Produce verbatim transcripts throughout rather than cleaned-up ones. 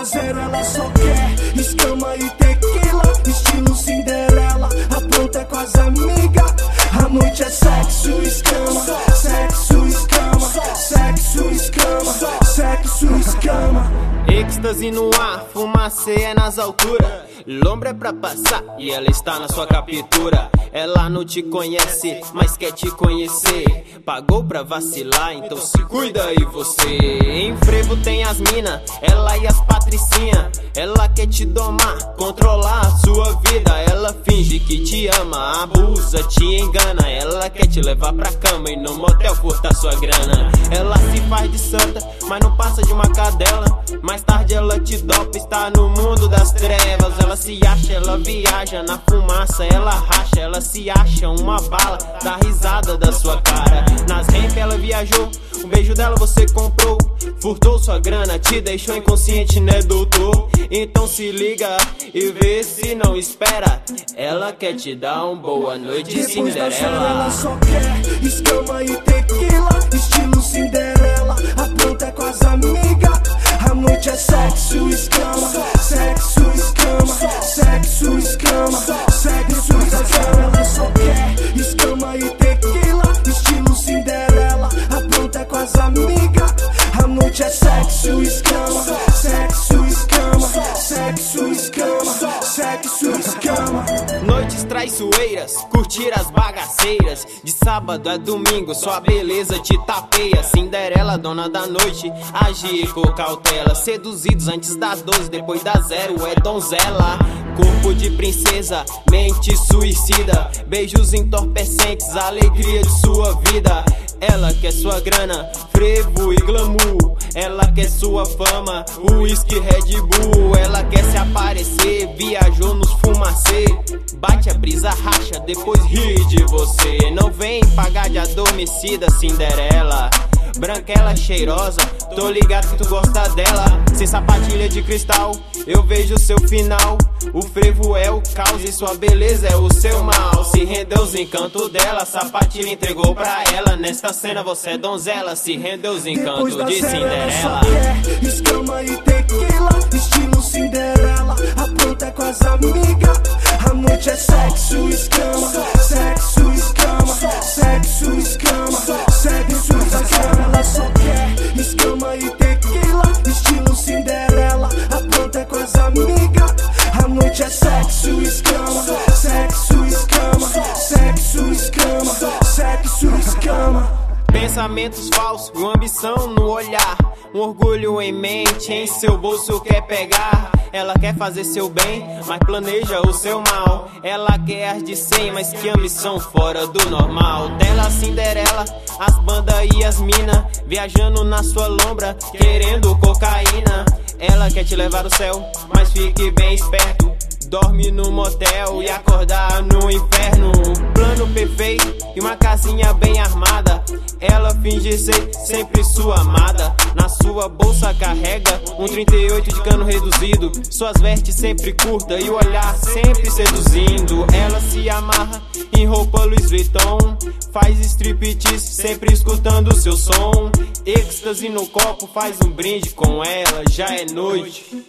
a zero, ela só quer escama e tequila, estilo Cinderela, apronta com as amigas. A noite é sexo, escama, sexo, escama, sexo, escama, sexo, escama. Êxtase no ar, fumaceia nas alturas. Lombra é pra passar e ela está na sua captura. Ela não te conhece, mas quer te conhecer. Pagou pra vacilar, então se cuida aí você. Em frevo tem as mina, ela e as patricinha. Ela quer te domar, controlar a sua vida. Ela finge que te ama, abusa, te engana. Ela quer te levar pra cama e no motel furtar sua grana. Ela se faz de santa, mas não passa de uma cadela. Mais tarde ela te dopa, está no mundo das trevas. Ela se acha, ela viaja na fumaça, ela racha, ela se acha uma bala, dá risada da sua cara. Nas ramp ela viajou, o beijo dela você comprou, furtou sua grana, te deixou inconsciente, né doutor? Então se liga e vê se não espera. Ela quer te dar um boa noite, depois Cinderela. Da zero, ela só quer escama e tequila, estilo Cinderela, apronta com as amigas. A noite é sexo, escama, sexo, escama, sexo, escama, sexo, escama. Ela só quer escama e tequila, estilo Cinderela, apronta com as amigas. A noite é sexo, escama, sexo, escama, sexo, escama, sexo, escama. Noites traiçoeiras, curtir as bagaceiras. De sábado a domingo, sua beleza te tapeia. Cinderela, dona da noite, agir com cautela. Seduzidos antes das doze, depois da zero é donzela. Corpo de princesa, mente suicida. Beijos entorpecentes, alegria de sua vida. Ela quer sua grana, frevo e glamour. Ela quer sua fama, uísque, Red Bull. Ela quer se aparecer, viajou nos fumacê. Bate a brisa, racha, depois ri de você. Não vem pagar de adormecida, Cinderela. Branquela cheirosa, tô ligado que tu gosta dela. Sem sapatilha de cristal, eu vejo seu final. O frevo é o caos e sua beleza é o seu mal. Se rendeu os encantos dela, sapatilha entregou pra ela. Nesta cena você é donzela, se rendeu os encantos de Cinderela. Quer escama e tequila, estilo Cinderela, apronta com as amigas. A noite é sexo, escama, sexo, escama, sexo, escama, sexo, escama. Ela só quer escama e tequila, estilo Cinderela, apronta com as amigas. A noite é sexo, escama, sexo, escama, sexo, escama, sexo, escama. Pensamentos falsos, uma ambição no olhar, um orgulho em mente, em seu bolso quer pegar. Ela quer fazer seu bem, mas planeja o seu mal. Ela quer as de cem, mas que ambição fora do normal. Tela Cinderela, as bandas e as mina, viajando na sua lombra, querendo cocaína. Ela quer te levar ao céu, mas fique bem esperto. Dorme no motel e acordar no inferno. Plano perfeito e uma casinha bem armada. Ela finge ser sempre sua amada. Na sua bolsa carrega um trinta e oito de cano reduzido. Suas vestes sempre curtas e o olhar sempre seduzindo. Ela se amarra em roupa Louis Vuitton, faz striptease sempre escutando seu som. Êxtase no copo, faz um brinde com ela. Já é noite,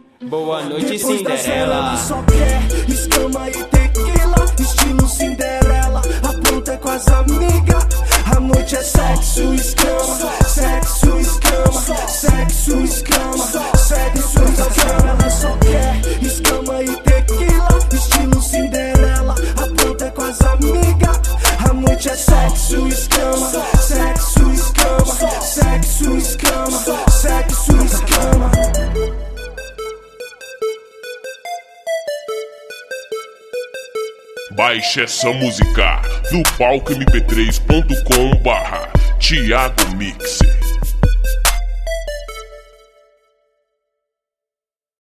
boa noite, Cinderela. Ela só quer escama e tequila, estilo Cinderela, apronta com as amigas. A noite é sexo, escama, sexo, escama, sexo, escama, sexo, escama. Ela só quer escama e tequila, estilo Cinderela, apronta com as amigas. A noite é sexo, escama, sexo, escama, sexo, escama, sexo, escama. Baixe essa música no palco m p três ponto com barra Thiago Mix.